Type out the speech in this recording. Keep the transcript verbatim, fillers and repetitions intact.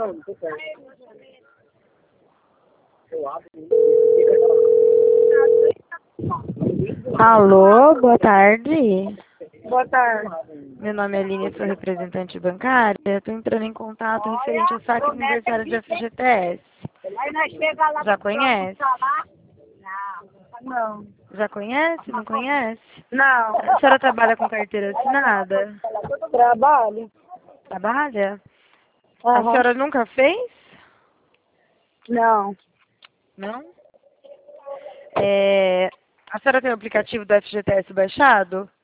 Alô, boa tarde. Boa tarde. Meu nome é Aline, sou representante bancária. Estou entrando em contato referente ao saque aniversário de F G T S. Já conhece? Não. Já conhece? Não conhece? Não. A senhora trabalha com carteira assinada? Trabalho? Trabalha? A Aham. senhora nunca fez? Não. Não? É... A senhora tem o aplicativo do F G T S baixado?